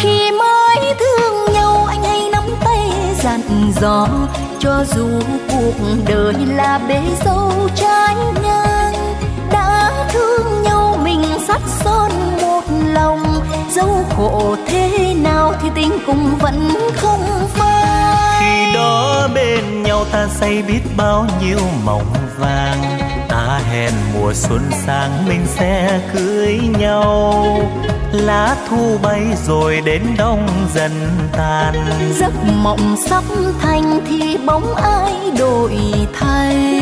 Khi mới thương nhau anh hay nắm tay dặn dò, cho dù cuộc đời là bể dâu trái ngang. Đã thương nhau mình sắt son một lòng, dẫu khổ thế nào thì tình cùng vẫn không phai. Khi đó bên nhau ta say biết bao nhiêu mộng vàng, ta hẹn mùa xuân sang mình sẽ cưới nhau. Lá thu bay rồi đến đông dần tàn, giấc mộng sắp thành thì bóng ai đổi thay.